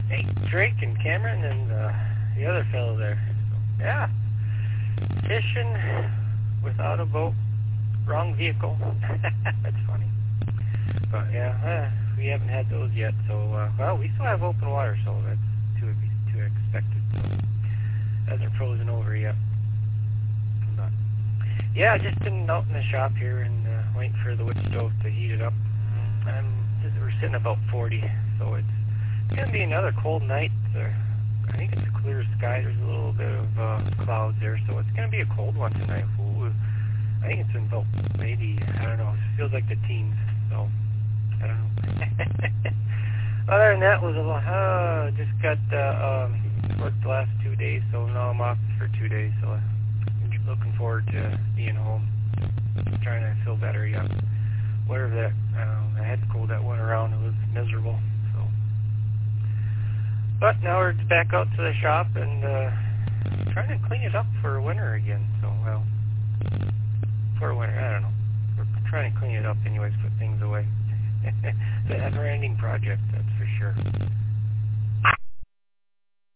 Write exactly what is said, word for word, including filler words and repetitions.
Hey, Drake and Cameron and uh, the other fellow there. Yeah. Fishing without a boat. Wrong vehicle. That's funny. But yeah, uh, we haven't had those yet. So, uh, well, we still have open water, so that's to be to expected. So, hasn't frozen over yet. But yeah, just been out in the shop here and uh, waiting for the wood stove to heat it up. I'm just, we're sitting about forty, so it's It's going to be another cold night. Uh, I think it's a clear sky. There's a little bit of uh, clouds there, so it's going to be a cold one tonight. Ooh, I think it's in about maybe, I don't know, it feels like the teens, so I don't know. Other than that, was a lot, uh, just got uh, um, worked the last two days, so now I'm off for two days, so I'm looking forward to being home, trying to feel better, yeah. Whatever that, I don't know, the head cold that went around, it was miserable. But now we're back out to the shop and uh, trying to clean it up for winter again. So, well, for winter, I don't know. We're trying to clean it up anyways, put things away. It's a never-ending project, that's for sure.